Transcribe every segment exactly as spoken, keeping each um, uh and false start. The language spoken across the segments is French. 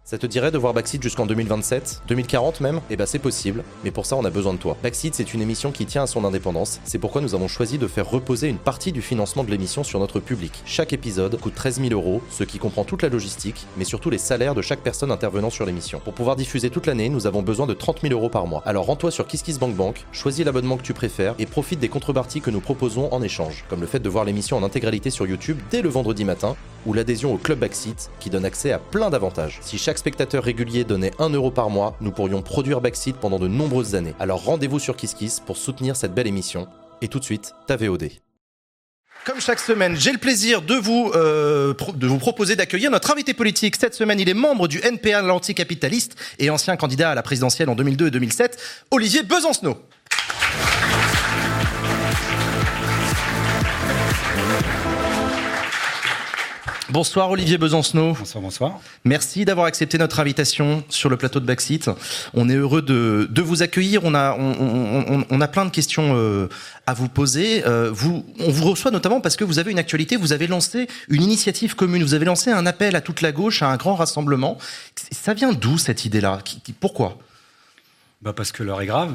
Ça te dirait de voir Backseat jusqu'en deux mille vingt-sept, deux mille quarante même? Eh ben c'est possible, mais pour ça on a besoin de toi. Backseat, c'est une émission qui tient à son indépendance, c'est pourquoi nous avons choisi de faire reposer une partie du financement de l'émission sur notre public. Chaque épisode coûte treize mille euros, ce qui comprend toute la logistique, mais surtout les salaires de chaque personne intervenant sur l'émission. Pour pouvoir diffuser toute l'année, nous avons besoin de trente mille euros par mois. Alors rends-toi sur KissKissBankBank, choisis l'abonnement que tu préfères et profite des contreparties que nous proposons en échange, comme le fait de voir l'émission en intégralité sur YouTube dès le vendredi matin, ou l'adhésion au Club Backseat qui donne accès à plein d'avantages. Si chaque spectateur régulier donnait un euro par mois, nous pourrions produire Backseat pendant de nombreuses années. Alors rendez-vous sur KissKiss pour soutenir cette belle émission. Et tout de suite, ta V O D. Comme chaque semaine, j'ai le plaisir de vous, euh, pro- de vous proposer d'accueillir notre invité politique. Cette semaine, il est membre du N P A l'anticapitaliste et ancien candidat à la présidentielle en deux mille deux et deux mille sept, Olivier Besancenot. Bonsoir Olivier Besancenot. Bonsoir, bonsoir. Merci d'avoir accepté notre invitation sur le plateau de Backseat. On est heureux de, de vous accueillir. On a, on, on, on, on a plein de questions euh, à vous poser. Euh, vous, on vous reçoit notamment parce que vous avez une actualité. Vous avez lancé une initiative commune. Vous avez lancé un appel à toute la gauche à un grand rassemblement. Ça vient d'où cette idée-là? qui, qui, Pourquoi? Bah parce que l'heure est grave,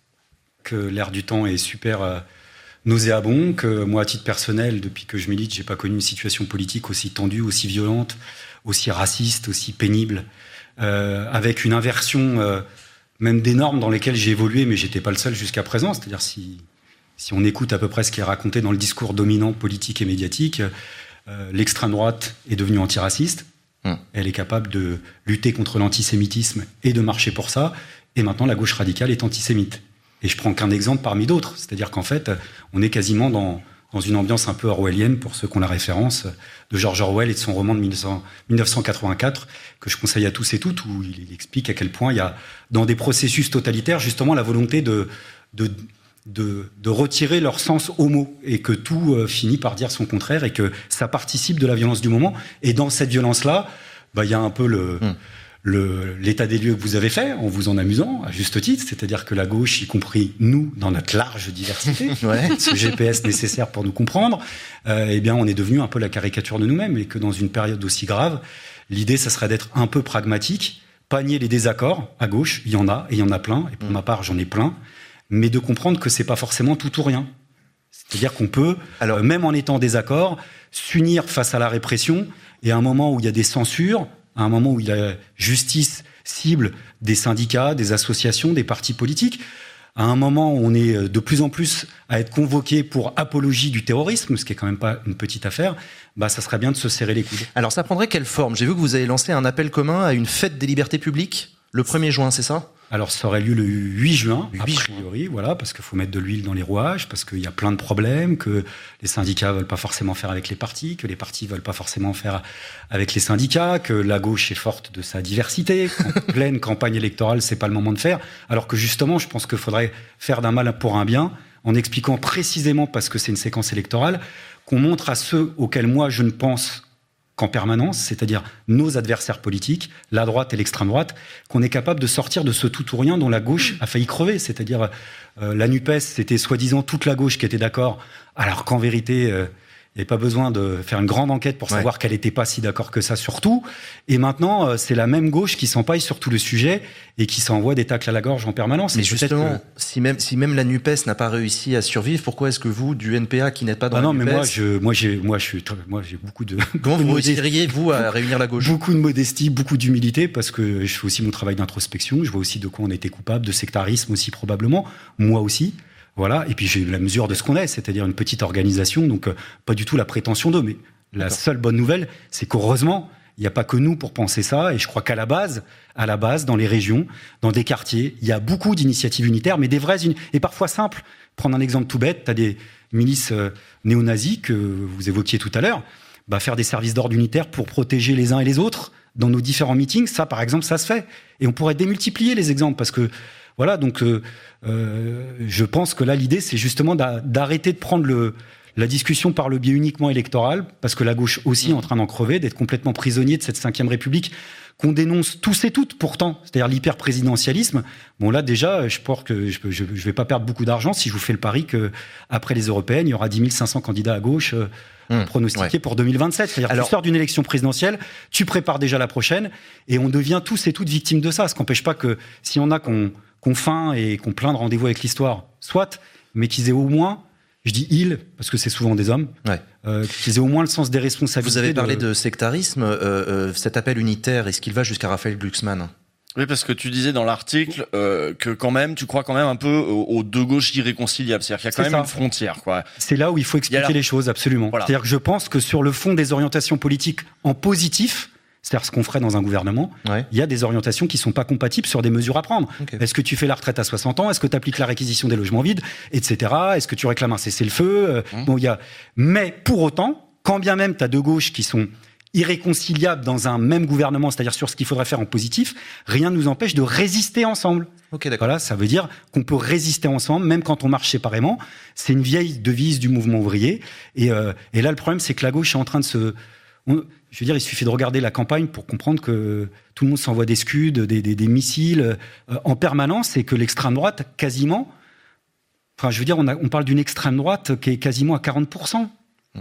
que l'air du temps est super euh, nauséabond, que moi, à titre personnel, depuis que je milite, j'ai pas connu une situation politique aussi tendue, aussi violente, aussi raciste, aussi pénible, euh, avec une inversion euh, même des normes dans lesquelles j'ai évolué, mais j'étais pas le seul jusqu'à présent. C'est-à-dire si si on écoute à peu près ce qui est raconté dans le discours dominant politique et médiatique, euh, l'extrême droite est devenue antiraciste. Hum. Elle est capable de lutter contre l'antisémitisme et de marcher pour ça. Et maintenant, la gauche radicale est antisémite. Et je prends qu'un exemple parmi d'autres. C'est-à-dire qu'en fait, on est quasiment dans, dans une ambiance un peu orwellienne, pour ceux qui ont la référence, de George Orwell et de son roman de mille neuf cent quatre-vingt-quatre, que je conseille à tous et toutes, où il, il explique à quel point il y a, dans des processus totalitaires, justement, la volonté de, de, de, de retirer leur sens aux mots, et que tout euh, finit par dire son contraire, et que ça participe de la violence du moment. Et dans cette violence-là, bah, il y a un peu le... Hum. Le, l'état des lieux que vous avez fait, en vous en amusant, à juste titre, c'est-à-dire que la gauche, y compris nous, dans notre large diversité, ouais. ce G P S nécessaire pour nous comprendre, euh, eh bien, on est devenu un peu la caricature de nous-mêmes, et que dans une période aussi grave, l'idée, ça serait d'être un peu pragmatique, pas nier les désaccords à gauche, il y en a, et il y en a plein, et pour mmh. ma part, j'en ai plein, mais de comprendre que c'est pas forcément tout ou rien. C'est-à-dire qu'on peut, Alors, euh, même en étant en désaccord, s'unir face à la répression, et à un moment où il y a des censures, à un moment où la justice cible des syndicats, des associations, des partis politiques, à un moment où on est de plus en plus à être convoqué pour apologie du terrorisme, ce qui est quand même pas une petite affaire, bah ça serait bien de se serrer les coudes. Alors ça prendrait quelle forme? J'ai vu que vous avez lancé un appel commun à une fête des libertés publiques le premier juin, c'est ça? Alors, ça aurait lieu le huit juin, a priori, voilà, parce qu'il faut mettre de l'huile dans les rouages, parce qu'il y a plein de problèmes, que les syndicats veulent pas forcément faire avec les partis, que les partis veulent pas forcément faire avec les syndicats, que la gauche est forte de sa diversité, qu'en pleine campagne électorale, c'est pas le moment de faire, alors que justement, je pense qu'il faudrait faire d'un mal pour un bien, en expliquant précisément, parce que c'est une séquence électorale, qu'on montre à ceux auxquels moi je ne pense qu'en permanence, c'est-à-dire nos adversaires politiques, la droite et l'extrême droite, qu'on est capable de sortir de ce tout ou rien dont la gauche a failli crever. C'est-à-dire euh, la NUPES, c'était soi-disant toute la gauche qui était d'accord, alors qu'en vérité, euh, il n'y avait pas besoin de faire une grande enquête pour savoir ouais. qu'elle n'était pas si d'accord que ça sur tout. Et maintenant, euh, c'est la même gauche qui s'empaille sur tout le sujet et qui s'envoie des tacles à la gorge en permanence. Mais justement, que... si même si même la NUPES n'a pas réussi à survivre, pourquoi est-ce que vous, du N P A, qui n'êtes pas dans ah la non, NUPES... Non, mais moi, je, moi, j'ai, moi, je suis, moi, j'ai beaucoup de... Comment vous motiveriez, vous, à réunir la gauche? Beaucoup de modestie, beaucoup d'humilité, parce que je fais aussi mon travail d'introspection. Je vois aussi de quoi on a été coupable, de sectarisme aussi, probablement. Moi aussi. Voilà, et puis j'ai la mesure de ce qu'on est, c'est-à-dire une petite organisation, donc euh, pas du tout la prétention d'eux, mais la D'accord. seule bonne nouvelle, c'est qu'heureusement, il n'y a pas que nous pour penser ça, et je crois qu'à la base, à la base, dans les régions, dans des quartiers, il y a beaucoup d'initiatives unitaires, mais des vraies, uni- et parfois simples. Prendre un exemple tout bête, tu as des milices euh, néo-nazis que vous évoquiez tout à l'heure, bah, faire des services d'ordre unitaires pour protéger les uns et les autres dans nos différents meetings, ça par exemple, ça se fait. Et on pourrait démultiplier les exemples, parce que voilà, donc euh, euh, je pense que là, l'idée, c'est justement d'a- d'arrêter de prendre le, la discussion par le biais uniquement électoral, parce que la gauche aussi est en train d'en crever, d'être complètement prisonnier de cette cinquième République qu'on dénonce tous et toutes pourtant, c'est-à-dire l'hyper-présidentialisme. Bon là déjà, je pense que je, je, je vais pas perdre beaucoup d'argent si je vous fais le pari que après les européennes, il y aura dix mille cinq cents candidats à gauche euh, mmh, pronostiqués ouais. pour deux mille vingt-sept. C'est-à-dire Alors, tu sors d'une élection présidentielle, tu prépares déjà la prochaine, et on devient tous et toutes victimes de ça. Ce qui n'empêche pas que si on a qu'on, qu'on faim et qu'on plein de rendez-vous avec l'histoire, soit, mais qu'ils aient au moins, je dis ils, parce que c'est souvent des hommes, ouais. euh, qu'ils aient au moins le sens des responsabilités. Vous avez parlé de, de sectarisme, euh, euh, cet appel unitaire, est-ce qu'il va jusqu'à Raphaël Glucksmann ? Oui, parce que tu disais dans l'article euh, que quand même, tu crois quand même un peu aux, aux deux gauches irréconciliables. C'est-à-dire qu'il y a quand c'est même ça. Une frontière, quoi. C'est là où il faut expliquer il la... les choses, absolument. Voilà. C'est-à-dire que je pense que sur le fond des orientations politiques en positif, c'est-à-dire ce qu'on ferait dans un gouvernement, ouais. il y a des orientations qui ne sont pas compatibles sur des mesures à prendre. Okay. Est-ce que tu fais la retraite à soixante ans ? Est-ce que tu appliques la réquisition des logements vides, et cetera. Est-ce que tu réclames un cessez-le-feu ? mmh. Bon, il y a... Mais pour autant, quand bien même tu as deux gauches qui sont irréconciliables dans un même gouvernement, c'est-à-dire sur ce qu'il faudrait faire en positif, rien ne nous empêche de résister ensemble. Okay, d'accord. Voilà, ça veut dire qu'on peut résister ensemble, même quand on marche séparément. C'est une vieille devise du mouvement ouvrier. Et, euh, et là, le problème, c'est que la gauche est en train de se... On, je veux dire, il suffit de regarder la campagne pour comprendre que tout le monde s'envoie des scuds, des, des, des missiles euh, en permanence, et que l'extrême droite, quasiment... Enfin, je veux dire, on, a, on parle d'une extrême droite qui est quasiment à quarante pour cent.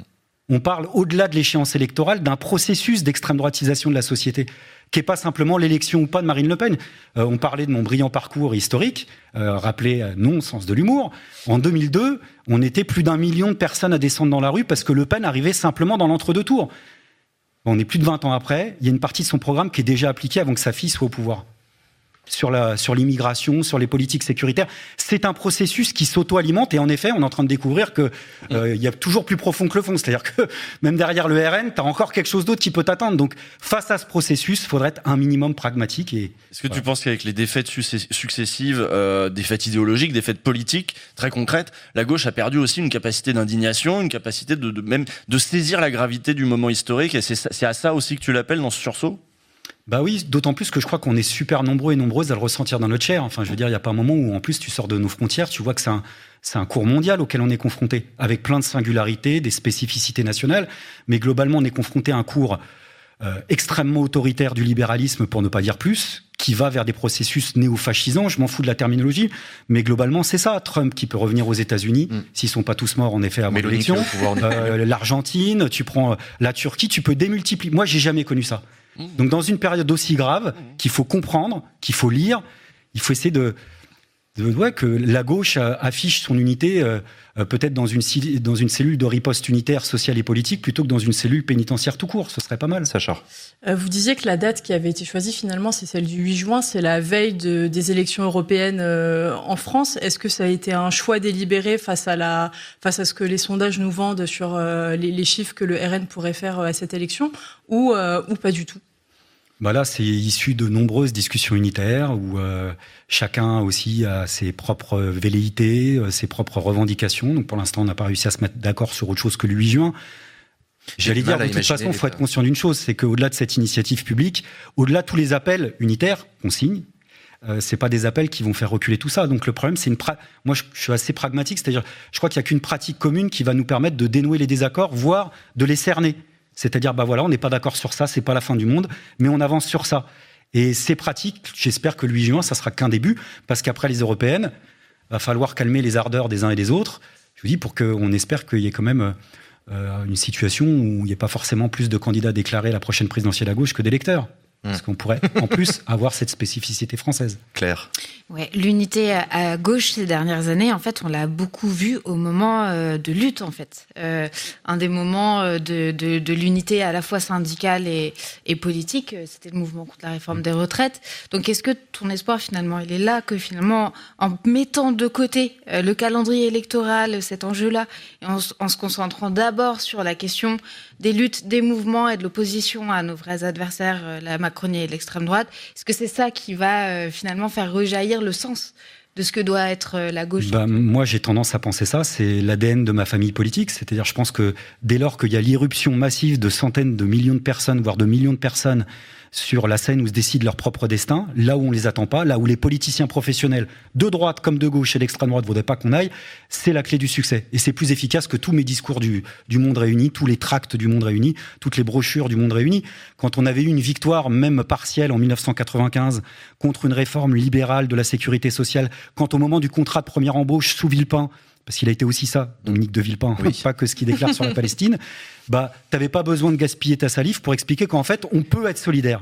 On parle, au-delà de l'échéance électorale, d'un processus d'extrême droitisation de la société, qui n'est pas simplement l'élection ou pas de Marine Le Pen. Euh, on parlait de mon brillant parcours historique, euh, rappelé euh, non, sens de l'humour. En deux mille deux, on était plus d'un million de personnes à descendre dans la rue parce que Le Pen arrivait simplement dans l'entre-deux tours. Bon, on est plus de vingt ans après, il y a une partie de son programme qui est déjà appliquée avant que sa fille soit au pouvoir. Sur, la, sur l'immigration, sur les politiques sécuritaires. C'est un processus qui s'auto-alimente, et en effet, on est en train de découvrir qu'il euh, y a toujours plus profond que le fond. C'est-à-dire que même derrière le R N, tu as encore quelque chose d'autre qui peut t'attendre. Donc, face à ce processus, il faudrait être un minimum pragmatique. Et, Est-ce que voilà. tu penses qu'avec les défaites successives, euh, défaites idéologiques, défaites politiques, très concrètes, la gauche a perdu aussi une capacité d'indignation, une capacité de, de même de saisir la gravité du moment historique, et c'est, c'est à ça aussi que tu l'appelles dans ce sursaut ? Bah oui, d'autant plus que je crois qu'on est super nombreux et nombreuses à le ressentir dans notre chair. Enfin, je veux dire, il n'y a pas un moment où, en plus, tu sors de nos frontières, tu vois que c'est un, c'est un cours mondial auquel on est confronté, avec plein de singularités, des spécificités nationales, mais globalement, on est confronté à un cours euh, extrêmement autoritaire du libéralisme, pour ne pas dire plus, qui va vers des processus néo-fascisants. Je m'en fous de la terminologie, mais globalement, c'est ça. Trump qui peut revenir aux États-Unis, mmh. s'ils sont pas tous morts, en effet, avant l'élection. Euh, L'Argentine, tu prends la Turquie, tu peux démultiplier. Moi, j'ai jamais connu ça. Donc, dans une période aussi grave, qu'il faut comprendre, qu'il faut lire, il faut essayer de, de ouais, que la gauche affiche son unité euh, peut-être dans une, dans une cellule de riposte unitaire sociale et politique plutôt que dans une cellule pénitentiaire tout court. Ce serait pas mal. Sacha. Euh, vous disiez que la date qui avait été choisie finalement, c'est celle du huit juin, c'est la veille de, des élections européennes euh, en France. Est-ce que ça a été un choix délibéré face à, la, face à ce que les sondages nous vendent sur euh, les, les chiffres que le R N pourrait faire à cette élection, ou, euh, ou pas du tout ? Bah là, c'est issu de nombreuses discussions unitaires où euh, chacun aussi a ses propres velléités, euh, ses propres revendications. Donc pour l'instant, on n'a pas réussi à se mettre d'accord sur autre chose que le huit juin. J'allais dire, de toute façon, il faut être conscient d'une chose, c'est qu'au-delà de cette initiative publique, au-delà de tous les appels unitaires qu'on signe, euh, c'est pas des appels qui vont faire reculer tout ça. Donc le problème, c'est une... Pra... Moi, je, je suis assez pragmatique, c'est-à-dire, je crois qu'il n'y a qu'une pratique commune qui va nous permettre de dénouer les désaccords, voire de les cerner. C'est-à-dire, bah voilà, on n'est pas d'accord sur ça, c'est pas la fin du monde, mais on avance sur ça. Et ces pratiques, j'espère que le huit juin, ça sera qu'un début, parce qu'après les européennes, va falloir calmer les ardeurs des uns et des autres. Je vous dis, pour qu'on espère qu'il y ait quand même euh, une situation où il n'y ait pas forcément plus de candidats déclarés à la prochaine présidentielle à gauche que d'électeurs. Parce qu'on pourrait, en plus, avoir cette spécificité française. Claire. Ouais, l'unité à gauche ces dernières années, en fait, on l'a beaucoup vue au moment euh, de lutte, en fait. Euh, un des moments de, de, de l'unité à la fois syndicale et, et politique, c'était le mouvement contre la réforme des retraites. Donc, est-ce que ton espoir, finalement, il est là, que finalement, en mettant de côté euh, le calendrier électoral, cet enjeu-là, et en, en se concentrant d'abord sur la question des luttes, des mouvements et de l'opposition à nos vrais adversaires, la Macronie et l'extrême droite, est-ce que c'est ça qui va euh, finalement faire rejaillir le sens de ce que doit être la gauche. Bah, moi, j'ai tendance à penser ça. C'est l'A D N de ma famille politique. C'est-à-dire, je pense que dès lors qu'il y a l'irruption massive de centaines de millions de personnes, voire de millions de personnes sur la scène où se décident leur propre destin, là où on les attend pas, là où les politiciens professionnels de droite comme de gauche et d'extrême droite ne voudraient pas qu'on aille, c'est la clé du succès. Et c'est plus efficace que tous mes discours du, du monde réuni, tous les tracts du monde réuni, toutes les brochures du monde réuni. Quand on avait eu une victoire, même partielle, en dix-neuf cent quatre-vingt-quinze, contre une réforme libérale de la sécurité sociale, quand au moment du contrat de première embauche sous Villepin, parce qu'il a été aussi ça, Dominique de Villepin, oui. Pas que ce qu'il déclare sur la Palestine, bah, t'avais pas besoin de gaspiller ta salive pour expliquer qu'en fait, on peut être solidaire.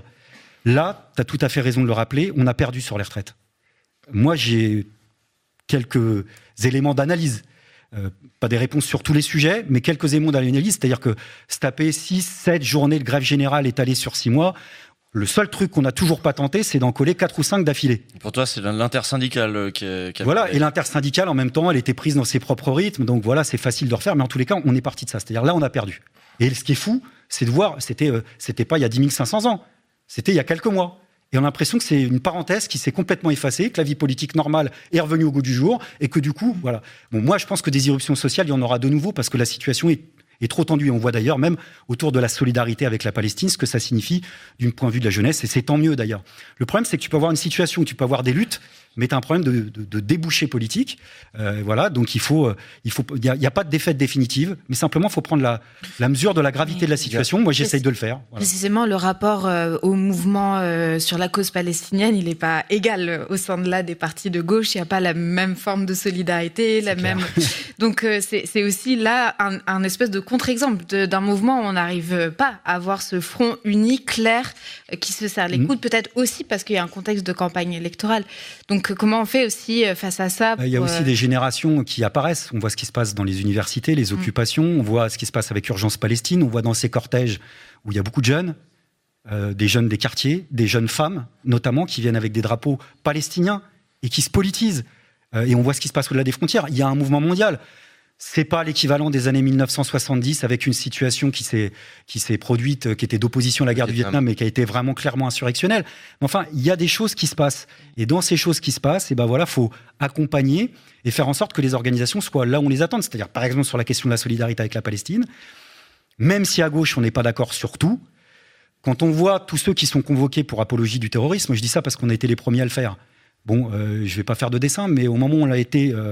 Là, t'as tout à fait raison de le rappeler, on a perdu sur les retraites. Moi, j'ai quelques éléments d'analyse. Euh, pas des réponses sur tous les sujets, mais quelques éléments d'analyse, c'est-à-dire que se taper six, sept journées de grève générale étalées sur six mois, le seul truc qu'on n'a toujours pas tenté, c'est d'en coller quatre ou cinq d'affilée. Pour toi, c'est l'intersyndicale qui a... Qui a voilà, fait... et l'intersyndicale, en même temps, elle était prise dans ses propres rythmes, donc voilà, c'est facile de refaire, mais en tous les cas, on est parti de ça. C'est-à-dire là, on a perdu. Et ce qui est fou, c'est de voir, c'était, euh, c'était pas il y a dix mille cinq cents ans, c'était il y a quelques mois. Et on a l'impression que c'est une parenthèse qui s'est complètement effacée, que la vie politique normale est revenue au goût du jour, et que du coup, voilà. Bon, moi, je pense que des irruptions sociales, il y en aura de nouveau, parce que la situation est est trop tendu. Et on voit d'ailleurs même autour de la solidarité avec la Palestine ce que ça signifie d'un point de vue de la jeunesse, et c'est tant mieux d'ailleurs. Le problème, c'est que tu peux avoir une situation où tu peux avoir des luttes, mais tu as un problème de, de, de débouché politique. Euh, voilà, donc il faut, il faut, il y a, il y a pas de défaite définitive, mais simplement il faut prendre la, la mesure de la gravité de la situation. Moi, j'essaye de le faire. Voilà. Précisément, le rapport euh, au mouvement euh, sur la cause palestinienne, il n'est pas égal euh, au sein de là des partis de gauche. Il n'y a pas la même forme de solidarité, la même. Donc euh, c'est, c'est aussi là un, un espèce de contre-exemple de, d'un mouvement où on n'arrive pas à avoir ce front uni, clair, euh, qui se serre les coudes. Mmh. Peut-être aussi parce qu'il y a un contexte de campagne électorale. Donc comment on fait aussi face à ça pour... Il y a aussi des générations qui apparaissent. On voit ce qui se passe dans les universités, les occupations. Mmh. On voit ce qui se passe avec Urgence Palestine. On voit dans ces cortèges où il y a beaucoup de jeunes, euh, des jeunes des quartiers, des jeunes femmes notamment, qui viennent avec des drapeaux palestiniens et qui se politisent. Euh, et on voit ce qui se passe au-delà des frontières. Il y a un mouvement mondial. C'est pas l'équivalent des années mille neuf cent soixante-dix avec une situation qui s'est, qui s'est produite, qui était d'opposition à la guerre du Vietnam, mais qui a été vraiment clairement insurrectionnelle. Mais enfin, il y a des choses qui se passent. Et dans ces choses qui se passent, et ben voilà, faut accompagner et faire en sorte que les organisations soient là où on les attend. C'est-à-dire, par exemple, sur la question de la solidarité avec la Palestine, même si à gauche, on n'est pas d'accord sur tout, quand on voit tous ceux qui sont convoqués pour apologie du terrorisme, je dis ça parce qu'on a été les premiers à le faire. Bon, euh, je vais pas faire de dessin, mais au moment où on l'a été... Euh,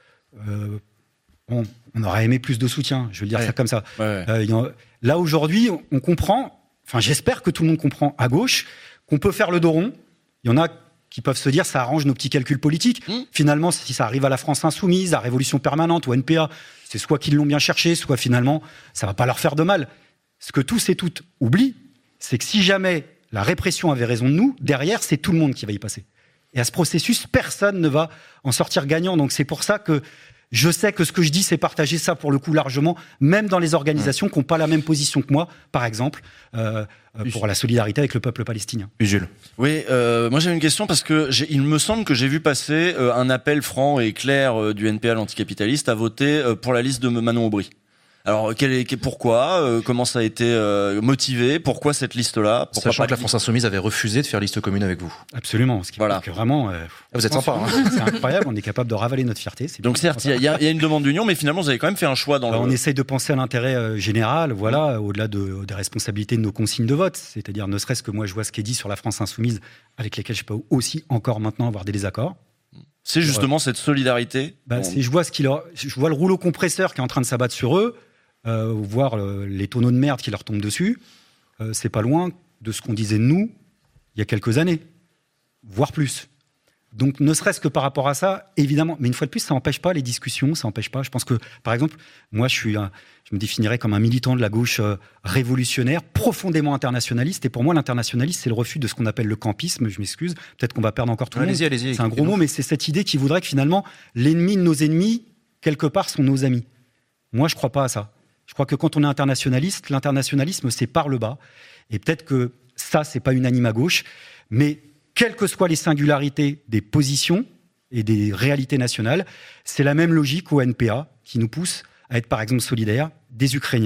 euh, On, on aurait aimé plus de soutien, je veux dire ouais. ça comme ça. Ouais, ouais. Euh, là, aujourd'hui, on comprend, enfin j'espère que tout le monde comprend à gauche, qu'on peut faire le dos rond. Il y en a qui peuvent se dire ça arrange nos petits calculs politiques. Mmh. Finalement, si ça arrive à la France insoumise, à Révolution permanente ou N P A, c'est soit qu'ils l'ont bien cherché, soit finalement, ça va pas leur faire de mal. Ce que tous et toutes oublient, c'est que si jamais la répression avait raison de nous, derrière, c'est tout le monde qui va y passer. Et à ce processus, personne ne va en sortir gagnant. Donc c'est pour ça que je sais que ce que je dis, c'est partager ça pour le coup largement, même dans les organisations qui n'ont pas la même position que moi, par exemple, euh, pour la solidarité avec le peuple palestinien. Jules. Oui, euh, moi j'avais une question parce que j'ai, il me semble que j'ai vu passer euh, un appel franc et clair euh, du N P A l'anticapitaliste à voter euh, pour la liste de Manon Aubry. Alors, quel est, pourquoi euh, Comment ça a été euh, motivé Pourquoi cette liste-là? Pourquoi Sachant que la France Insoumise avait refusé de faire liste commune avec vous. Absolument. Ce qui voilà. Que vraiment, euh, vous êtes sympa. Hein. C'est incroyable. On est capable de ravaler notre fierté. C'est Donc certes, il y, y, y a une demande d'union, mais finalement, vous avez quand même fait un choix dans Alors, le. On essaye de penser à l'intérêt euh, général, voilà, mmh. au-delà de, des responsabilités de nos consignes de vote. C'est-à-dire, ne serait-ce que moi, je vois ce qui est dit sur la France Insoumise, avec lesquelles je peux aussi encore maintenant avoir des désaccords. C'est justement euh, cette solidarité. Bah, c'est, je vois ce qu'il a, je vois le rouleau compresseur qui est en train de s'abattre sur eux. Euh, voir euh, les tonneaux de merde qui leur tombent dessus, euh, c'est pas loin de ce qu'on disait de nous il y a quelques années, voire plus. Donc, ne serait-ce que par rapport à ça, évidemment, mais une fois de plus, ça n'empêche pas les discussions, ça n'empêche pas. Je pense que, par exemple, moi, je suis, un, je me définirais comme un militant de la gauche euh, révolutionnaire, profondément internationaliste. Et pour moi, l'internationalisme, c'est le refus de ce qu'on appelle le campisme. Je m'excuse, peut-être qu'on va perdre encore tout le monde. Allez-y, allez-y. C'est un gros mot, mais c'est cette idée qui voudrait que finalement, l'ennemi de nos ennemis, quelque part, sont nos amis. Moi, je ne crois pas à ça. Je crois que quand on est internationaliste, l'internationalisme, c'est par le bas. Et peut-être que ça, c'est pas unanime à gauche. Mais quelles que soient les singularités des positions et des réalités nationales, c'est la même logique au N P A qui nous pousse à être, par exemple, solidaires des Ukrainiens,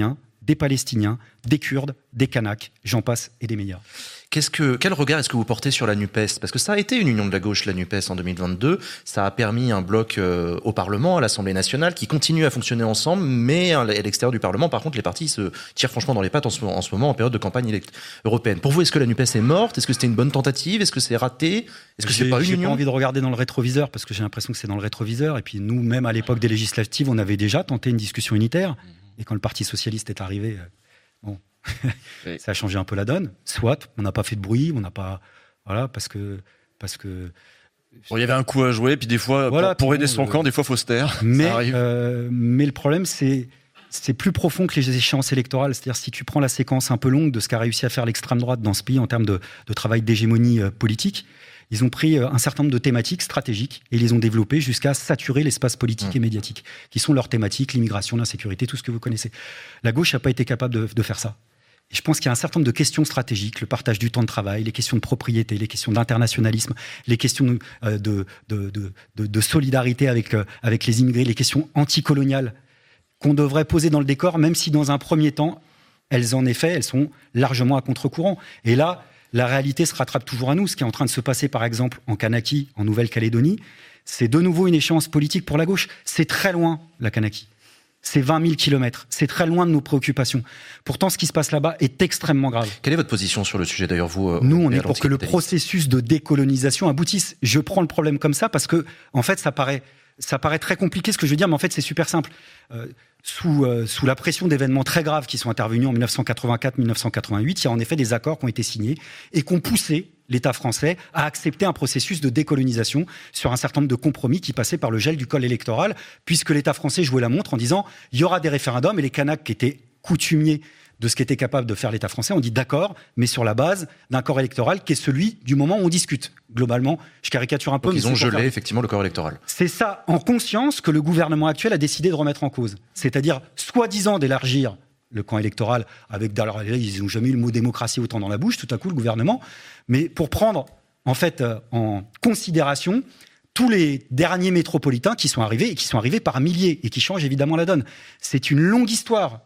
des Palestiniens, des Kurdes, des Kanaks, j'en passe et des meilleurs. Qu'est-ce que, quel regard est-ce que vous portez sur la NUPES ? Parce que ça a été une union de la gauche, la NUPES, en deux mille vingt-deux. Ça a permis un bloc euh, au Parlement, à l'Assemblée nationale, qui continue à fonctionner ensemble, mais à l'extérieur du Parlement, par contre, les partis se tirent franchement dans les pattes en ce, en ce moment, en période de campagne élect- européenne. Pour vous, est-ce que la NUPES est morte ? Est-ce que c'était une bonne tentative ? Est-ce que c'est raté ? Est-ce que j'ai, c'est pas une j'ai union ? J'ai pas envie de regarder dans le rétroviseur, parce que j'ai l'impression que c'est dans le rétroviseur. Et puis nous, même à l'époque des législatives, on avait déjà tenté une discussion unitaire. Et quand le Parti socialiste est arrivé, euh, bon... oui. Ça a changé un peu la donne. Soit, on n'a pas fait de bruit, on n'a pas... Voilà, parce que... Parce que bon, il y avait un coup à jouer, puis des fois, voilà, pour, pour aider son euh, camp, des fois, il faut se taire. Mais, euh, mais le problème, c'est, c'est plus profond que les échéances électorales. C'est-à-dire, si tu prends la séquence un peu longue de ce qu'a réussi à faire l'extrême droite dans ce pays en termes de, de travail d'hégémonie euh, politique, ils ont pris un certain nombre de thématiques stratégiques et ils les ont développées jusqu'à saturer l'espace politique mmh. et médiatique, qui sont leurs thématiques, l'immigration, l'insécurité, tout ce que vous connaissez. La gauche n'a pas été capable de, de faire ça. Et je pense qu'il y a un certain nombre de questions stratégiques, le partage du temps de travail, les questions de propriété, les questions d'internationalisme, les questions de, de, de, de, de solidarité avec, avec les immigrés, les questions anticoloniales qu'on devrait poser dans le décor, même si dans un premier temps, elles en effet, elles sont largement à contre-courant. Et là, la réalité se rattrape toujours à nous. Ce qui est en train de se passer, par exemple, en Kanaki, en Nouvelle-Calédonie, c'est de nouveau une échéance politique pour la gauche. C'est très loin, la Kanaki. C'est vingt mille kilomètres. C'est très loin de nos préoccupations. Pourtant, ce qui se passe là-bas est extrêmement grave. Quelle est votre position sur le sujet, d'ailleurs, vous euh, Nous, on est pour que le processus de décolonisation aboutisse. Je prends le problème comme ça parce que, en fait, ça paraît, ça paraît très compliqué ce que je veux dire, mais en fait, c'est super simple. Euh, Sous, euh, sous la pression d'événements très graves qui sont intervenus en dix-neuf cent quatre-vingt-quatre dix-neuf cent quatre-vingt-huit, il y a en effet des accords qui ont été signés et qui ont poussé l'État français à accepter un processus de décolonisation sur un certain nombre de compromis qui passaient par le gel du col électoral, puisque l'État français jouait la montre en disant il y aura des référendums, et les Kanaks qui étaient coutumiers de ce qu'était capable de faire l'État français, on dit d'accord, mais sur la base d'un corps électoral qui est celui du moment où on discute. Globalement, je caricature un peu. Donc mais ils ont gelé faire... effectivement le corps électoral. C'est ça, en conscience, que le gouvernement actuel a décidé de remettre en cause. C'est-à-dire, soi-disant d'élargir le camp électoral, avec, alors, ils n'ont jamais eu le mot démocratie autant dans la bouche, tout à coup, le gouvernement, mais pour prendre, en fait, euh, en considération tous les derniers métropolitains qui sont arrivés, et qui sont arrivés par milliers, et qui changent évidemment la donne. C'est une longue histoire.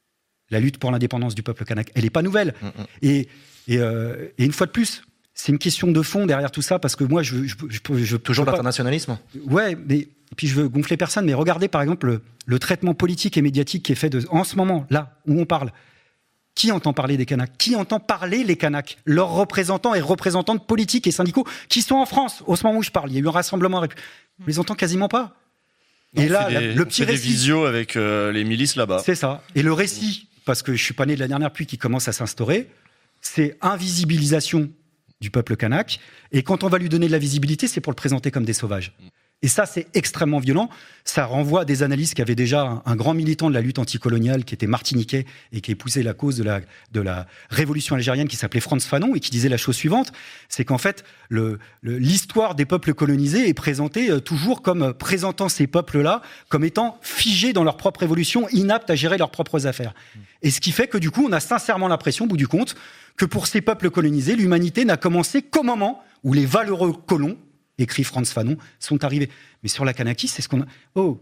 La lutte pour l'indépendance du peuple kanak, elle n'est pas nouvelle. Mmh. Et, et, euh, et une fois de plus, c'est une question de fond derrière tout ça, parce que moi, je... je, je, je, je Toujours je l'internationalisme ? Ouais, mais et puis je veux gonfler personne, mais regardez par exemple le, le traitement politique et médiatique qui est fait de, en ce moment, là, où on parle. Qui entend parler des Kanaks ? Qui entend parler les Kanaks ? Leurs représentants et représentantes politiques et syndicaux, qui sont en France, au moment où je parle. Il y a eu un rassemblement, on les entend quasiment pas. Non, et là, des, la, le petit récit... des visios avec euh, les milices là-bas. C'est ça. Et le récit, parce que je suis pas né de la dernière pluie, qui commence à s'instaurer, c'est invisibilisation du peuple kanak. Et quand on va lui donner de la visibilité, c'est pour le présenter comme des sauvages. Et ça, c'est extrêmement violent. Ça renvoie à des analyses qui avaient déjà un, un grand militant de la lutte anticoloniale qui était martiniquais et qui épousait la cause de la, de la révolution algérienne qui s'appelait Frantz Fanon et qui disait la chose suivante, c'est qu'en fait, le, le, l'histoire des peuples colonisés est présentée euh, toujours comme euh, présentant ces peuples-là comme étant figés dans leur propre évolution, inaptes à gérer leurs propres affaires. Et ce qui fait que du coup, on a sincèrement l'impression, au bout du compte, que pour ces peuples colonisés, l'humanité n'a commencé qu'au moment où les valeureux colons, écrit Frantz Fanon, sont arrivés. Mais sur la Kanaki, c'est ce qu'on a... Oh,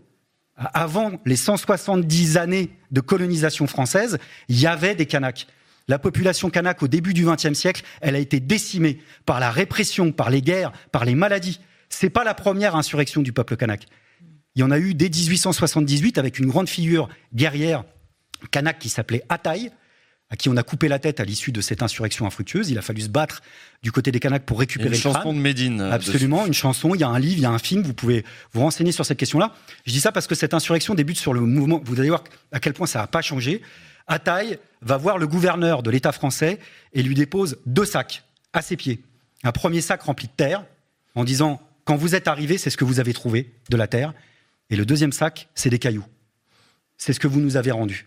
avant les cent soixante-dix années de colonisation française, il y avait des Kanaks. La population kanak, au début du vingtième siècle, elle a été décimée par la répression, par les guerres, par les maladies. C'est pas la première insurrection du peuple kanak. Il y en a eu dès dix-huit cent soixante-dix-huit avec une grande figure guerrière kanak qui s'appelait Ataï, à qui on a coupé la tête à l'issue de cette insurrection infructueuse. Il a fallu se battre du côté des Kanaks pour récupérer le crâne. Une chanson de Médine. Absolument, une chanson, il y a un livre, il y a un film, vous pouvez vous renseigner sur cette question-là. Je dis ça parce que cette insurrection débute sur le mouvement, vous allez voir à quel point ça n'a pas changé. Ataï va voir le gouverneur de l'État français et lui dépose deux sacs à ses pieds. Un premier sac rempli de terre, en disant « Quand vous êtes arrivé, c'est ce que vous avez trouvé de la terre. » Et le deuxième sac, c'est des cailloux. C'est ce que vous nous avez rendu.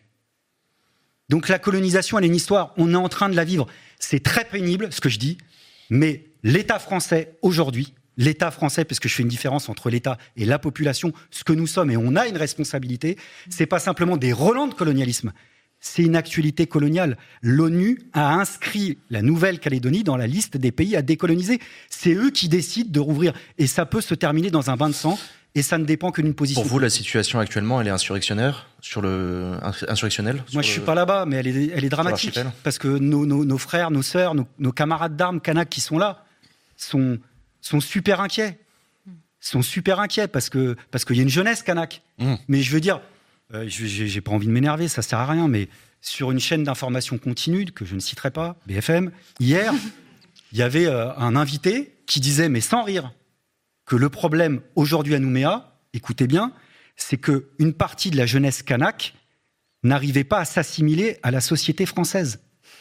Donc la colonisation, elle est une histoire, on est en train de la vivre. C'est très pénible, ce que je dis, mais l'État français, aujourd'hui, l'État français, parce que je fais une différence entre l'État et la population, ce que nous sommes, et on a une responsabilité, c'est pas simplement des relents de colonialisme, c'est une actualité coloniale. L'ONU a inscrit la Nouvelle-Calédonie dans la liste des pays à décoloniser. C'est eux qui décident de rouvrir. Et ça peut se terminer dans un bain de sang, et ça ne dépend que d'une position. Pour vous, la situation actuellement, elle est insurrectionnaire sur le insurrectionnelle sur Moi, je le... suis pas là-bas, mais elle est, elle est dramatique parce que nos, nos, nos frères, nos sœurs, nos, nos camarades d'armes kanaks qui sont là sont, sont super inquiets. Sont super inquiets parce que parce qu'il y a une jeunesse kanak. Mmh. Mais je veux dire, euh, j'ai, j'ai pas envie de m'énerver, ça sert à rien. Mais sur une chaîne d'information continue que je ne citerai pas, B F M, hier, il y avait euh, un invité qui disait, mais sans rire, que le problème aujourd'hui à Nouméa, écoutez bien, c'est que une partie de la jeunesse kanak n'arrivait pas à s'assimiler à la société française.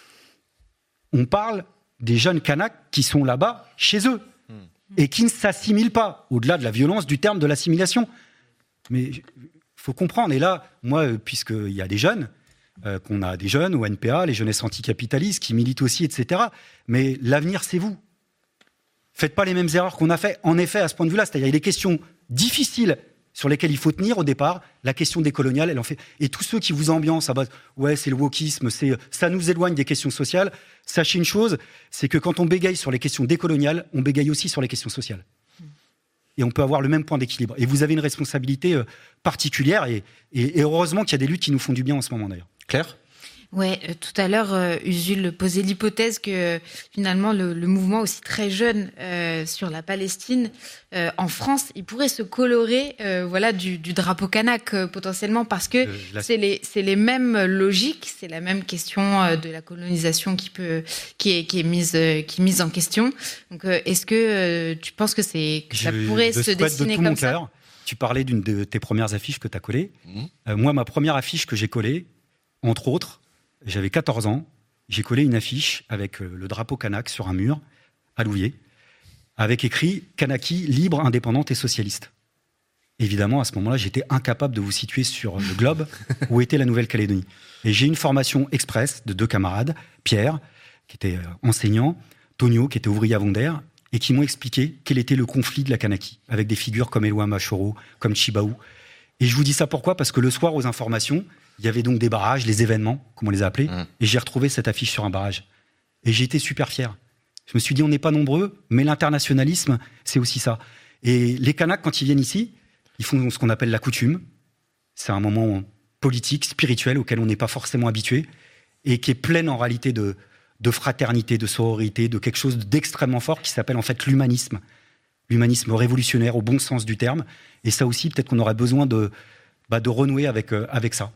On parle des jeunes kanaks qui sont là-bas chez eux. Et qui ne s'assimilent pas, au-delà de la violence du terme de l'assimilation. Mais il faut comprendre, et là, moi, puisqu'il y a des jeunes, euh, qu'on a des jeunes au N P A, les jeunesses anticapitalistes, qui militent aussi, et cetera, mais l'avenir, c'est vous. Faites pas les mêmes erreurs qu'on a fait, en effet, à ce point de vue-là. C'est-à-dire, il y a des questions difficiles sur lesquelles il faut tenir au départ. La question décoloniale, elle en fait. Et tous ceux qui vous ambiancent à base, ouais, c'est le wokisme, c'est, ça nous éloigne des questions sociales. Sachez une chose, c'est que quand on bégaye sur les questions décoloniales, on bégaye aussi sur les questions sociales. Et on peut avoir le même point d'équilibre. Et vous avez une responsabilité euh, particulière, et, et, et heureusement qu'il y a des luttes qui nous font du bien en ce moment, d'ailleurs. Claire ? Ouais, euh, tout à l'heure, euh, Usul posait l'hypothèse que euh, finalement le, le mouvement aussi très jeune euh, sur la Palestine, euh, en France, il pourrait se colorer, euh, voilà, du, du drapeau kanak euh, potentiellement, parce que euh, la... c'est les c'est les mêmes logiques, c'est la même question euh, de la colonisation qui peut qui est qui est mise euh, qui est mise en question. Donc, euh, est-ce que euh, tu penses que c'est que ça Je, pourrait je se dessiner de tout comme mon ça? cœur. Tu parlais d'une de tes premières affiches que tu as collées. Mmh. Euh, moi, ma première affiche que j'ai collée, entre autres. J'avais quatorze ans, j'ai collé une affiche avec le drapeau kanak sur un mur à Louviers, avec écrit « Kanaki, libre, indépendante et socialiste ». Évidemment, à ce moment-là, j'étais incapable de vous situer sur le globe où était la Nouvelle-Calédonie. Et j'ai une formation express de deux camarades, Pierre, qui était enseignant, Tonio, qui était ouvrier à Vondaire, et qui m'ont expliqué quel était le conflit de la Kanaki, avec des figures comme Eloi Machoro, comme Chibaou. Et je vous dis ça pourquoi ? Parce que le soir, aux informations, il y avait donc des barrages, les événements, comme on les a appelés, mmh. et j'ai retrouvé cette affiche sur un barrage. Et j'ai été super fier. Je me suis dit, on n'est pas nombreux, mais l'internationalisme, c'est aussi ça. Et les Kanaks, quand ils viennent ici, ils font ce qu'on appelle la coutume. C'est un moment politique, spirituel, auquel on n'est pas forcément habitué, et qui est plein en réalité de, de fraternité, de sororité, de quelque chose d'extrêmement fort qui s'appelle en fait l'humanisme. L'humanisme révolutionnaire au bon sens du terme. Et ça aussi, peut-être qu'on aurait besoin de, bah, de renouer avec, euh, avec ça.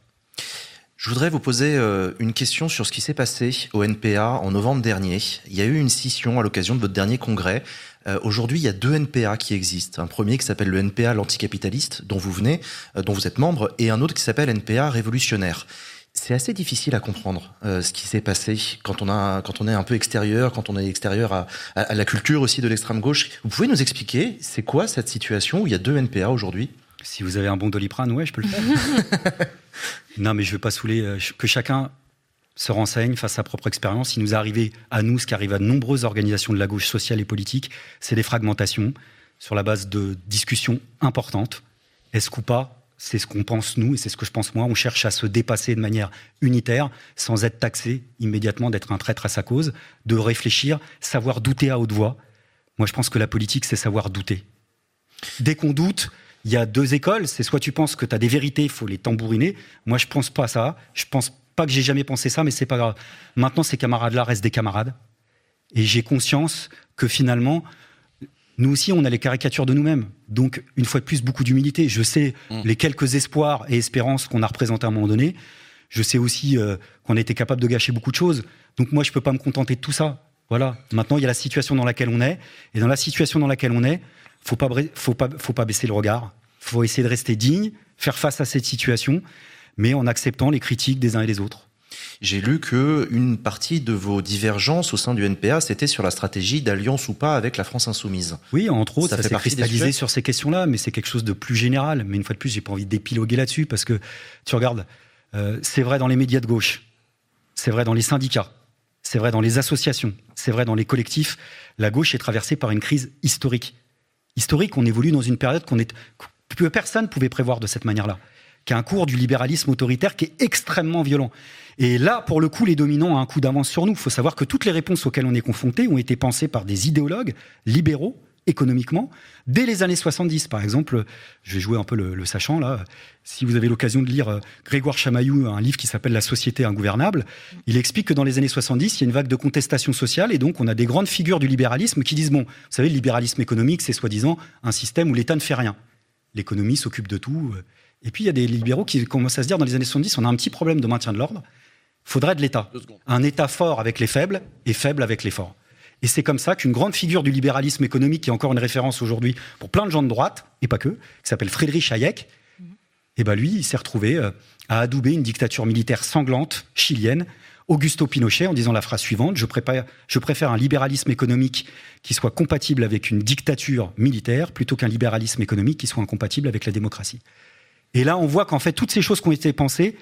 Je voudrais vous poser euh, une question sur ce qui s'est passé au N P A en novembre dernier. Il y a eu une scission à l'occasion de votre dernier congrès. Euh, aujourd'hui, il y a deux N P A qui existent. Un premier qui s'appelle le N P A l'anticapitaliste, dont vous venez, euh, dont vous êtes membre, et un autre qui s'appelle N P A révolutionnaire. C'est assez difficile à comprendre euh, ce qui s'est passé quand on a quand on est un peu extérieur, quand on est extérieur à, à, à la culture aussi de l'extrême gauche. Vous pouvez nous expliquer c'est quoi cette situation où il y a deux N P A aujourd'hui ? Si vous avez un bon Doliprane, ouais, je peux le faire. Non, mais je ne veux pas saouler. Euh, que chacun se renseigne, fasse sa propre expérience. Il nous est arrivé à nous, ce qui arrive à de nombreuses organisations de la gauche sociale et politique, c'est des fragmentations sur la base de discussions importantes. Est-ce ou pas ? C'est ce qu'on pense nous, et c'est ce que je pense moi. On cherche à se dépasser de manière unitaire, sans être taxé immédiatement d'être un traître à sa cause, de réfléchir, savoir douter à haute voix. Moi, je pense que la politique, c'est savoir douter. Dès qu'on doute, il y a deux écoles. C'est soit tu penses que tu as des vérités, il faut les tambouriner. Moi, je pense pas à ça. Je pense pas que j'ai jamais pensé ça, mais c'est pas grave. Maintenant, ces camarades-là restent des camarades. Et j'ai conscience que finalement, nous aussi, on a les caricatures de nous-mêmes. Donc, une fois de plus, beaucoup d'humilité. Je sais mmh. les quelques espoirs et espérances qu'on a représentés à un moment donné. Je sais aussi euh, qu'on a été capable de gâcher beaucoup de choses. Donc, moi, je peux pas me contenter de tout ça. Voilà. Maintenant, il y a la situation dans laquelle on est. Et dans la situation dans laquelle on est, faut pas, faut pas, faut pas baisser le regard. Faut essayer de rester digne, faire face à cette situation, mais en acceptant les critiques des uns et des autres. J'ai lu que une partie de vos divergences au sein du N P A, c'était sur la stratégie d'alliance ou pas avec la France insoumise. Oui, entre autres, ça, ça s'est cristallisé des sur ces questions-là, mais c'est quelque chose de plus général. Mais une fois de plus, j'ai pas envie d'épiloguer là-dessus, parce que tu regardes, euh, c'est vrai dans les médias de gauche, c'est vrai dans les syndicats, c'est vrai dans les associations, c'est vrai dans les collectifs. La gauche est traversée par une crise historique. Historique, on évolue dans une période qu'on est, que personne ne pouvait prévoir de cette manière-là, qui est un cours du libéralisme autoritaire qui est extrêmement violent. Et là, pour le coup, les dominants ont un coup d'avance sur nous. Il faut savoir que toutes les réponses auxquelles on est confrontés ont été pensées par des idéologues libéraux économiquement dès les années soixante-dix. Par exemple, je vais jouer un peu le, le sachant là. Si vous avez l'occasion de lire Grégoire Chamaillou, un livre qui s'appelle La société ingouvernable, il explique que dans les années soixante-dix, il y a une vague de contestation sociale et donc on a des grandes figures du libéralisme qui disent, bon, vous savez, le libéralisme économique, c'est soi-disant un système où l'État ne fait rien. L'économie s'occupe de tout. Et puis il y a des libéraux qui commencent à se dire, dans les années soixante-dix, on a un petit problème de maintien de l'ordre. Il faudrait de l'État. Un État fort avec les faibles et faible avec les forts. Et c'est comme ça qu'une grande figure du libéralisme économique, qui est encore une référence aujourd'hui pour plein de gens de droite, et pas que, qui s'appelle Friedrich Hayek, mmh. et ben lui, il s'est retrouvé à adouber une dictature militaire sanglante, chilienne, Augusto Pinochet, en disant la phrase suivante, je préfère, je préfère un libéralisme économique qui soit compatible avec une dictature militaire, plutôt qu'un libéralisme économique qui soit incompatible avec la démocratie. Et là, on voit qu'en fait, toutes ces choses qui ont été pensées,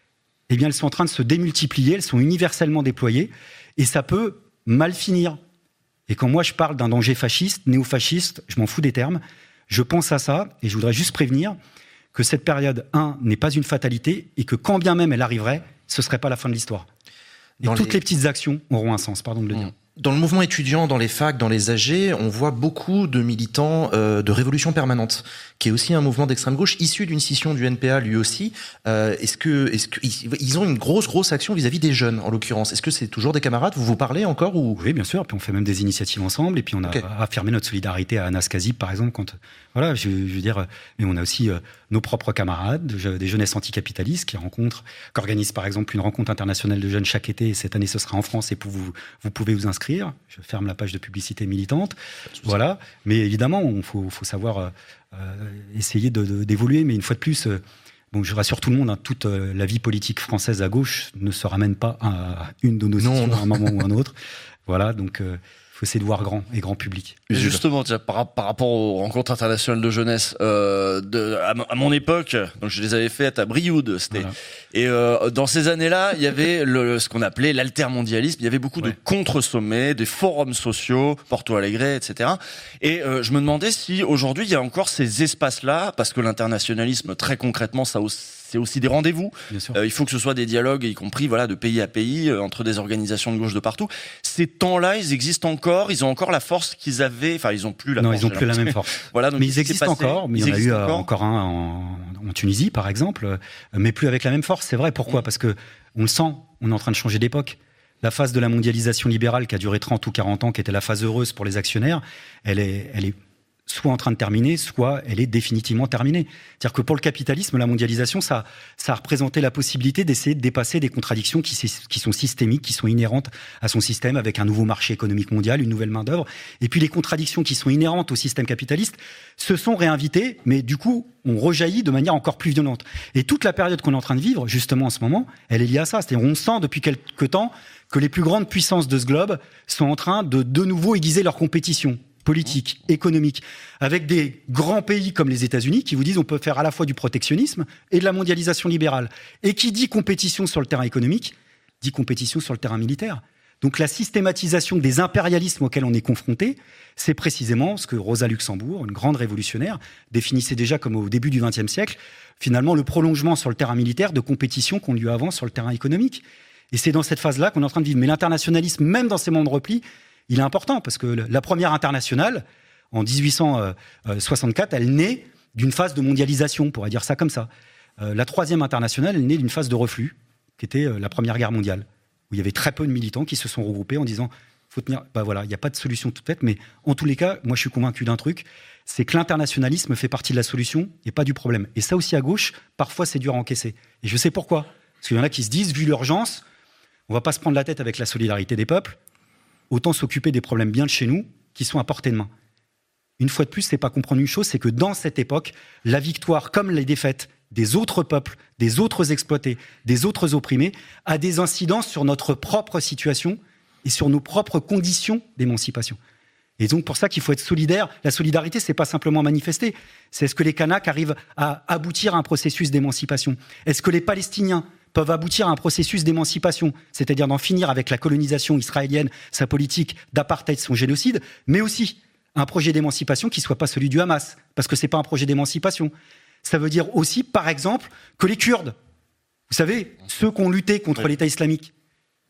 eh bien, elles sont en train de se démultiplier, elles sont universellement déployées, et ça peut mal finir. Et quand moi je parle d'un danger fasciste, néofasciste, je m'en fous des termes, je pense à ça, et je voudrais juste prévenir que cette période, un, n'est pas une fatalité, et que quand bien même elle arriverait, ce ne serait pas la fin de l'histoire. Et dans toutes les... les petites actions auront un sens, pardon de le dire. Dans le mouvement étudiant, dans les facs, dans les A G, on voit beaucoup de militants euh, de Révolution permanente, qui est aussi un mouvement d'extrême gauche issu d'une scission du N P A lui aussi. Euh, est-ce que, est-ce que ils ont une grosse grosse action vis-à-vis des jeunes en l'occurrence? Est-ce que c'est toujours des camarades? Vous vous parlez encore ou? Oui, bien sûr. Puis on fait même des initiatives ensemble. Et puis on a okay. affirmé notre solidarité à Anas Kazib, par exemple, quand voilà, je, je veux dire. Mais on a aussi euh, nos propres camarades, des jeunesses anticapitalistes qui rencontrent, qui organisent par exemple une rencontre internationale de jeunes chaque été. Et cette année, ce sera en France et pour vous, vous pouvez vous inscrire. Je ferme la page de publicité militante. Voilà. Mais évidemment, il faut, faut savoir euh, essayer de, de, d'évoluer. Mais une fois de plus, euh, bon, je rassure tout le monde, hein, toute euh, la vie politique française à gauche ne se ramène pas à une de nos sessions à un moment ou à un autre. Voilà. Donc, il euh, faut essayer de voir grand et grand public. Et justement, par, par rapport aux rencontres internationales de jeunesse, euh, de, à, à mon époque, donc je les avais faites à Brioude, c'était. Voilà. Et euh, dans ces années-là, il y avait le, ce qu'on appelait l'altermondialisme. Il y avait beaucoup ouais. de contre-sommets, des forums sociaux, Porto Alegre, et cetera. Et euh, je me demandais si aujourd'hui il y a encore ces espaces-là, parce que l'internationalisme, très concrètement, ça aussi, c'est aussi des rendez-vous. Euh, il faut que ce soit des dialogues, y compris voilà de pays à pays, euh, entre des organisations de gauche de partout. Ces temps-là, ils existent encore. Ils ont encore la force qu'ils avaient. Enfin, ils ont plus la. Non, force, ils ont plus la même force. Voilà. Donc mais ils existent passé, encore. Mais il y en a eu encore, encore un en, en Tunisie, par exemple, mais plus avec la même force. C'est vrai. Pourquoi ? Parce que on le sent. On est en train de changer d'époque. La phase de la mondialisation libérale qui a duré trente ou quarante ans, qui était la phase heureuse pour les actionnaires, elle est, elle est soit en train de terminer, soit elle est définitivement terminée. C'est-à-dire que pour le capitalisme, la mondialisation, ça, ça a représenté la possibilité d'essayer de dépasser des contradictions qui, qui sont systémiques, qui sont inhérentes à son système, avec un nouveau marché économique mondial, une nouvelle main-d'œuvre. Et puis les contradictions qui sont inhérentes au système capitaliste se sont réinvitées, mais du coup, on rejaillit de manière encore plus violente. Et toute la période qu'on est en train de vivre, justement en ce moment, elle est liée à ça. C'est-à-dire on sent depuis quelque temps que les plus grandes puissances de ce globe sont en train de de nouveau aiguiser leur compétition politique, économique, avec des grands pays comme les États-Unis qui vous disent on peut faire à la fois du protectionnisme et de la mondialisation libérale. Et qui dit compétition sur le terrain économique, dit compétition sur le terrain militaire. Donc la systématisation des impérialismes auxquels on est confronté, c'est précisément ce que Rosa Luxembourg, une grande révolutionnaire, définissait déjà comme au début du vingtième siècle, finalement le prolongement sur le terrain militaire de compétition qu'on lui a avant sur le terrain économique. Et c'est dans cette phase-là qu'on est en train de vivre. Mais l'internationalisme, même dans ces moments de repli, il est important parce que la première internationale, en dix-huit cent soixante-quatre, elle naît d'une phase de mondialisation, on pourrait dire ça comme ça. Euh, la troisième internationale, elle naît d'une phase de reflux, qui était euh, la Première Guerre mondiale, où il y avait très peu de militants qui se sont regroupés en disant faut tenir. Bah voilà, il n'y a pas de solution toute faite, mais en tous les cas, moi je suis convaincu d'un truc, c'est que l'internationalisme fait partie de la solution et pas du problème. Et ça aussi à gauche, parfois c'est dur à encaisser. Et je sais pourquoi. Parce qu'il y en a qui se disent, vu l'urgence, on ne va pas se prendre la tête avec la solidarité des peuples. Autant s'occuper des problèmes bien de chez nous, qui sont à portée de main. Une fois de plus, c'est pas comprendre une chose, c'est que dans cette époque, la victoire, comme les défaites des autres peuples, des autres exploités, des autres opprimés, a des incidences sur notre propre situation et sur nos propres conditions d'émancipation. Et donc pour ça qu'il faut être solidaire. La solidarité, c'est pas simplement manifester. C'est est-ce que les Kanaks arrivent à aboutir à un processus d'émancipation ? Est-ce que les Palestiniens peuvent aboutir à un processus d'émancipation, c'est-à-dire d'en finir avec la colonisation israélienne, sa politique d'apartheid, son génocide, mais aussi un projet d'émancipation qui ne soit pas celui du Hamas, parce que ce n'est pas un projet d'émancipation. Ça veut dire aussi, par exemple, que les Kurdes, vous savez, ceux qui ont lutté contre oui. l'État islamique,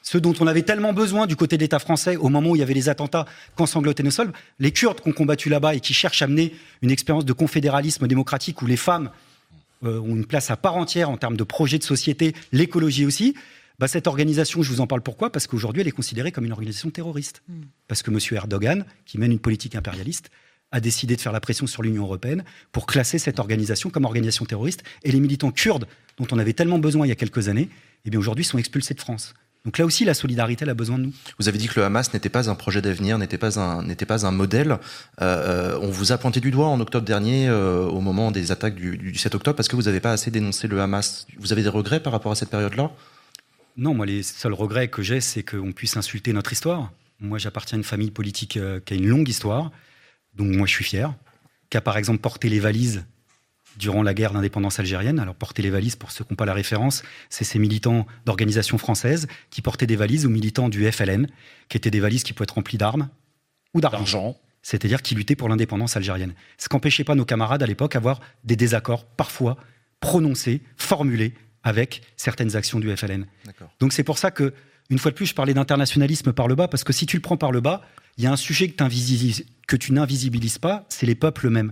ceux dont on avait tellement besoin du côté de l'État français au moment où il y avait les attentats quand sanglotait nos sols, les Kurdes qui ont combattu là-bas et qui cherchent à mener une expérience de confédéralisme démocratique où les femmes euh, ont une place à part entière en termes de projet de société, l'écologie aussi. Bah, cette organisation, je vous en parle pourquoi ? Parce qu'aujourd'hui, elle est considérée comme une organisation terroriste. Mmh. Parce que M. Erdogan, qui mène une politique impérialiste, a décidé de faire la pression sur l'Union européenne pour classer cette organisation comme organisation terroriste. Et les militants kurdes, dont on avait tellement besoin il y a quelques années, eh bien aujourd'hui sont expulsés de France. Donc là aussi, la solidarité, elle a besoin de nous. Vous avez dit que le Hamas n'était pas un projet d'avenir, n'était pas un, n'était pas un modèle. Euh, on vous a pointé du doigt en octobre dernier, euh, au moment des attaques du, du sept octobre, parce que vous n'avez pas assez dénoncé le Hamas. Vous avez des regrets par rapport à cette période-là ? Non, moi, les seuls regrets que j'ai, c'est qu'on puisse insulter notre histoire. Moi, j'appartiens à une famille politique euh, qui a une longue histoire. Donc moi, je suis fier, qui a par exemple porté les valises durant la guerre d'indépendance algérienne. Alors porter les valises, pour ceux qui n'ont pas la référence, c'est ces militants d'organisations françaises qui portaient des valises aux militants du F L N, qui étaient des valises qui pouvaient être remplies d'armes ou d'argent. d'argent. C'est-à-dire qui luttaient pour l'indépendance algérienne. Ce qui n'empêchait pas nos camarades à l'époque d'avoir des désaccords, parfois prononcés, formulés, avec certaines actions du F L N. D'accord. Donc c'est pour ça que, une fois de plus, je parlais d'internationalisme par le bas, parce que si tu le prends par le bas, il y a un sujet que, que tu n'invisibilises pas, c'est les peuples eux-mêmes.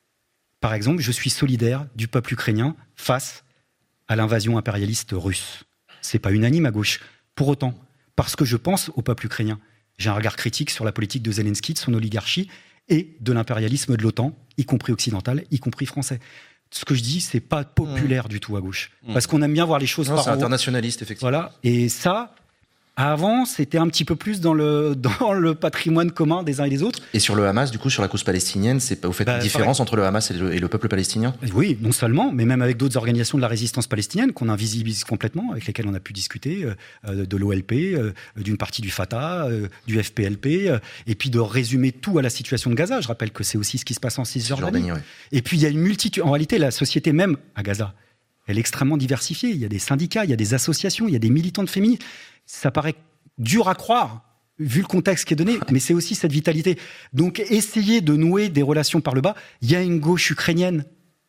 Par exemple, je suis solidaire du peuple ukrainien face à l'invasion impérialiste russe. C'est pas unanime à gauche. Pour autant, parce que je pense au peuple ukrainien, j'ai un regard critique sur la politique de Zelensky, de son oligarchie et de l'impérialisme de l'OTAN, y compris occidental, y compris français. Ce que je dis, c'est pas populaire mmh. du tout à gauche. Mmh. Parce qu'on aime bien voir les choses non, par c'est internationaliste, effectivement. Voilà. Et ça, avant, c'était un petit peu plus dans le, dans le patrimoine commun des uns et des autres. Et sur le Hamas, du coup, sur la cause palestinienne, c'est, vous faites bah, une différence pareil. entre le Hamas et le, et le peuple palestinien ? Oui, non seulement, mais même avec d'autres organisations de la résistance palestinienne qu'on invisibilise complètement, avec lesquelles on a pu discuter, euh, de l'O L P, euh, d'une partie du Fatah, euh, du F P L P, euh, et puis de résumer tout à la situation de Gaza. Je rappelle que c'est aussi ce qui se passe en Cisjordanie. Ouais. Et puis il y a une multitude. En réalité, la société même à Gaza, elle est extrêmement diversifiée. Il y a des syndicats, il y a des associations, il y a des militants de féministes. Ça paraît dur à croire, vu le contexte qui est donné, mais c'est aussi cette vitalité. Donc, essayer de nouer des relations par le bas. Il y a une gauche ukrainienne.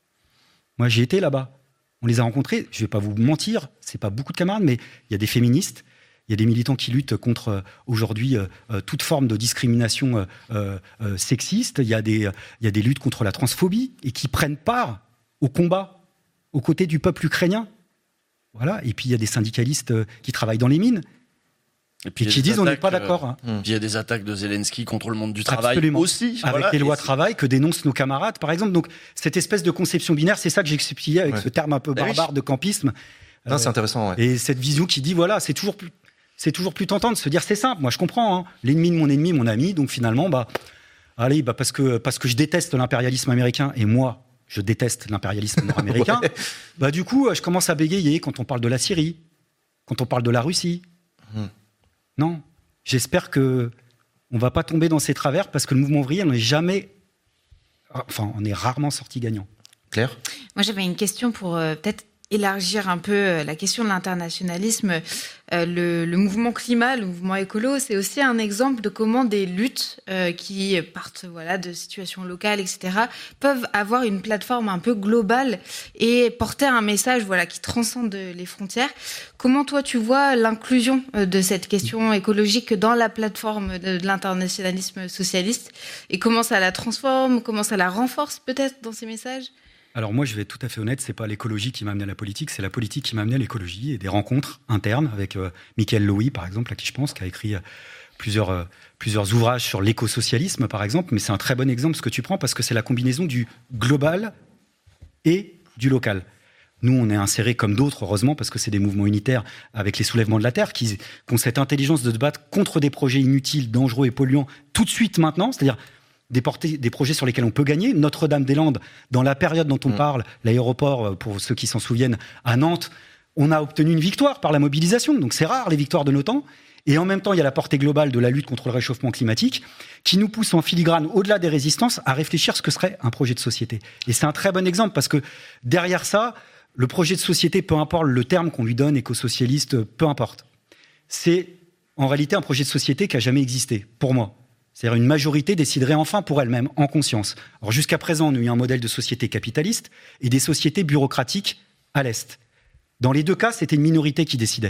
Moi, j'ai été là-bas. On les a rencontrés. Je ne vais pas vous mentir, c'est pas beaucoup de camarades, mais il y a des féministes, il y a des militants qui luttent contre, euh, aujourd'hui, euh, toute forme de discrimination euh, euh, sexiste. Il y a des, il y a des luttes contre la transphobie et qui prennent part au combat aux côtés du peuple ukrainien. Voilà. Et puis, il y a des syndicalistes qui travaillent dans les mines. Et puis et qui disent attaques, on n'est pas d'accord. Hein. Euh, il y a des attaques de Zelensky contre le monde du travail Absolument. aussi. Avec voilà, les lois travail que dénoncent nos camarades, par exemple. Donc, cette espèce de conception binaire, c'est ça que j'expliquais avec ouais. ce terme un peu barbare oui. de campisme. Non, euh, c'est intéressant. Ouais. Et cette vision qui dit, voilà, c'est toujours plus, c'est toujours plus tentant de se dire, c'est simple, moi je comprends. Hein. L'ennemi de mon ennemi, mon ami. Donc finalement, bah, allez, bah, parce, que, parce que je déteste l'impérialisme américain, et moi, je déteste l'impérialisme nord-américain, ouais. bah, du coup, je commence à bégayer quand on parle de la Syrie, quand on parle de la Russie. Hum. Non. J'espère que on va pas tomber dans ces travers parce que le mouvement ouvrier, on n'est jamais, enfin, on est rarement sorti gagnant. Claire ? Moi, j'avais une question pour euh, peut-être élargir un peu la question de l'internationalisme. Euh, le, le mouvement climat, le mouvement écolo, c'est aussi un exemple de comment des luttes euh, qui partent voilà, de situations locales, et cetera, peuvent avoir une plateforme un peu globale et porter un message voilà, qui transcende les frontières. Comment toi, tu vois l'inclusion de cette question écologique dans la plateforme de, de l'internationalisme socialiste et comment ça la transforme, comment ça la renforce peut-être dans ces messages ? Alors moi, je vais être tout à fait honnête, c'est pas l'écologie qui m'a amené à la politique, c'est la politique qui m'a amené à l'écologie et des rencontres internes avec euh, Michael Louis, par exemple, à qui je pense, qui a écrit euh, plusieurs, euh, plusieurs ouvrages sur l'écosocialisme, par exemple, mais c'est un très bon exemple ce que tu prends parce que c'est la combinaison du global et du local. Nous, on est insérés comme d'autres, heureusement, parce que c'est des mouvements unitaires avec les soulèvements de la Terre qui, qui ont cette intelligence de se battre contre des projets inutiles, dangereux et polluants tout de suite maintenant, c'est-à-dire Des, portées, des projets sur lesquels on peut gagner. Notre-Dame-des-Landes, dans la période dont on mmh. parle, l'aéroport, pour ceux qui s'en souviennent, à Nantes, on a obtenu une victoire par la mobilisation. Donc c'est rare, les victoires de l'OTAN. Et en même temps, il y a la portée globale de la lutte contre le réchauffement climatique qui nous pousse en filigrane, au-delà des résistances, à réfléchir ce que serait un projet de société. Et c'est un très bon exemple parce que derrière ça, le projet de société, peu importe le terme qu'on lui donne, éco-socialiste, peu importe. C'est en réalité un projet de société qui n'a jamais existé, pour moi. C'est-à-dire une majorité déciderait enfin pour elle-même, en conscience. Alors jusqu'à présent, on a eu un modèle de société capitaliste et des sociétés bureaucratiques à l'Est. Dans les deux cas, c'était une minorité qui décidait.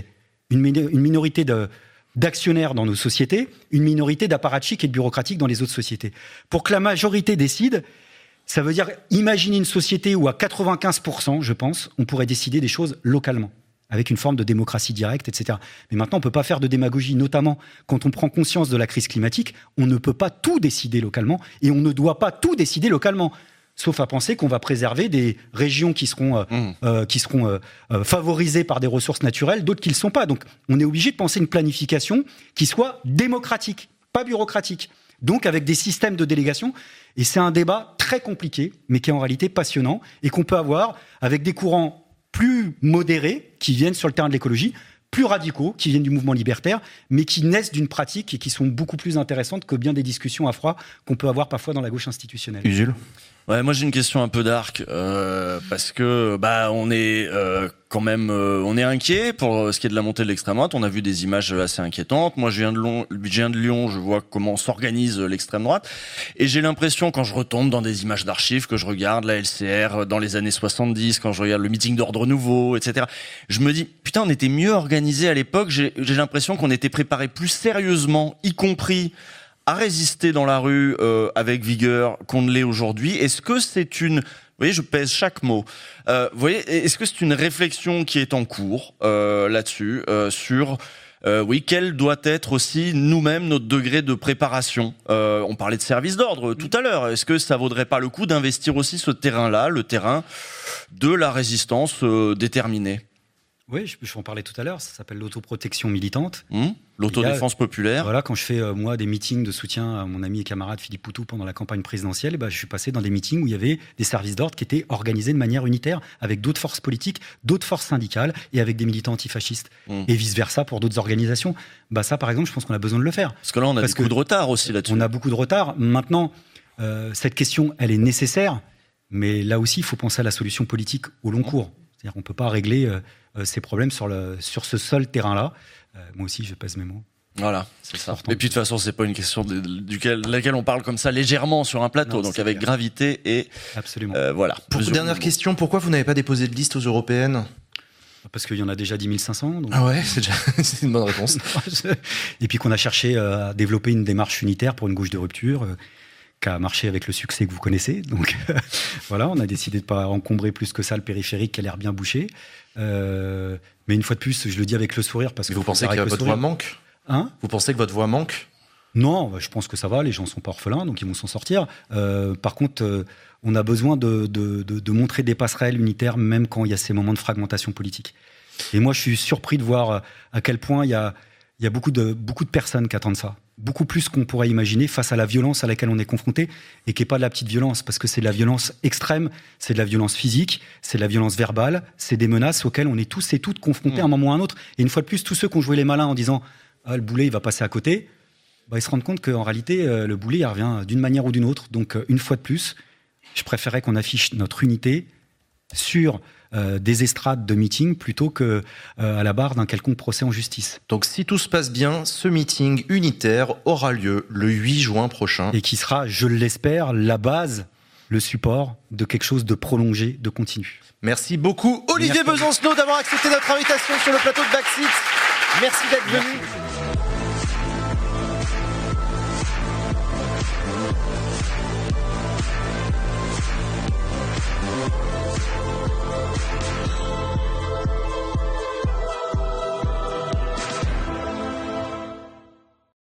une, une minorité de, d'actionnaires dans nos sociétés, une minorité d'apparatchiks et de bureaucratiques dans les autres sociétés. Pour que la majorité décide, ça veut dire imaginer une société où à quatre-vingt-quinze pour cent, je pense, on pourrait décider des choses localement, avec une forme de démocratie directe, et cetera. Mais maintenant, on ne peut pas faire de démagogie, notamment quand on prend conscience de la crise climatique. On ne peut pas tout décider localement et on ne doit pas tout décider localement. Sauf à penser qu'on va préserver des régions qui seront, euh, mmh. euh, qui seront euh, euh, favorisées par des ressources naturelles, d'autres qui ne le sont pas. Donc, on est obligé de penser une planification qui soit démocratique, pas bureaucratique. Donc, avec des systèmes de délégation. Et c'est un débat très compliqué, mais qui est en réalité passionnant et qu'on peut avoir avec des courants plus modérés qui viennent sur le terrain de l'écologie, plus radicaux qui viennent du mouvement libertaire, mais qui naissent d'une pratique et qui sont beaucoup plus intéressantes que bien des discussions à froid qu'on peut avoir parfois dans la gauche institutionnelle. Usul. Ouais, moi j'ai une question un peu dark euh, parce que bah on est euh, quand même euh, on est inquiet pour ce qui est de la montée de l'extrême droite. On a vu des images assez inquiétantes. Moi je viens de Lyon, je viens de Lyon, je vois comment s'organise l'extrême droite et j'ai l'impression quand je retombe dans des images d'archives que je regarde la L C R dans les années soixante-dix, quand je regarde le meeting d'Ordre Nouveau, et cetera. Je me dis putain on était mieux organisé à l'époque. J'ai, j'ai l'impression qu'on était préparé plus sérieusement, y compris à résister dans la rue euh, avec vigueur qu'on ne l'est aujourd'hui. Est-ce que c'est une... Vous voyez, je pèse chaque mot. Euh, vous voyez, est-ce que c'est une réflexion qui est en cours euh, là-dessus, euh, sur... Euh, oui, quel doit être aussi nous-mêmes notre degré de préparation. Euh, on parlait de service d'ordre tout à l'heure. Est-ce que ça vaudrait pas le coup d'investir aussi ce terrain-là, le terrain de la résistance euh, déterminée ? Oui, je, je vais en parler tout à l'heure. Ça s'appelle l'autoprotection militante. Mmh, l'autodéfense a, populaire. Voilà, quand je fais euh, moi des meetings de soutien à mon ami et camarade Philippe Poutou pendant la campagne présidentielle, bah, je suis passé dans des meetings où il y avait des services d'ordre qui étaient organisés de manière unitaire avec d'autres forces politiques, d'autres forces syndicales et avec des militants antifascistes. Mmh. Et vice versa pour d'autres organisations. Bah ça, par exemple, je pense qu'on a besoin de le faire. Parce que là, on a beaucoup de retard aussi là-dessus. On a beaucoup de retard. Maintenant, euh, cette question, elle est nécessaire, mais là aussi, il faut penser à la solution politique au long cours. C'est-à-dire qu'on ne peut pas régler euh, euh, ces problèmes sur, le, sur ce seul terrain-là. Euh, moi aussi, je pèse mes mots. Voilà, c'est ça. Et puis de toute façon, c'est pas une question de, duquel, de laquelle on parle comme ça légèrement sur un plateau, non, donc avec clair. Gravité et absolument. Euh, voilà. Pour dernière question, pourquoi vous n'avez pas déposé de liste aux européennes ? Parce qu'il y en a déjà dix mille cinq cents. Donc... Ah ouais, c'est déjà c'est une bonne réponse. Et puis qu'on a cherché à développer une démarche unitaire pour une gauche de rupture. Euh, qui a marché avec le succès que vous connaissez. Donc voilà, on a décidé de ne pas encombrer plus que ça le périphérique qui a l'air bien bouché. Euh, mais une fois de plus, je le dis avec le sourire parce que... Vous pensez que votre sourire. voix manque Hein Vous pensez que votre voix manque ? Non, je pense que ça va, les gens ne sont pas orphelins, donc ils vont s'en sortir. Euh, par contre, euh, on a besoin de, de, de, de montrer des passerelles unitaires, même quand il y a ces moments de fragmentation politique. Et moi, je suis surpris de voir à quel point il y a, il y a beaucoup, de, beaucoup de personnes qui attendent ça. Beaucoup plus qu'on pourrait imaginer face à la violence à laquelle on est confronté et qui n'est pas de la petite violence, parce que c'est de la violence extrême, c'est de la violence physique, c'est de la violence verbale, c'est des menaces auxquelles on est tous et toutes confrontés mmh. à un moment ou à un autre. Et une fois de plus, tous ceux qui ont joué les malins en disant « Ah, le boulet, il va passer à côté », bah, ils se rendent compte qu'en réalité, euh, le boulet, il revient d'une manière ou d'une autre. Donc, euh, une fois de plus, je préférerais qu'on affiche notre unité sur... Euh, des estrades de meeting plutôt que euh, à la barre d'un quelconque procès en justice. Donc si tout se passe bien, ce meeting unitaire aura lieu le huit juin prochain. Et qui sera, je l'espère, la base, le support de quelque chose de prolongé, de continu. Merci beaucoup Olivier Besancenot d'avoir accepté notre invitation sur le plateau de Backseat. Merci d'être venu.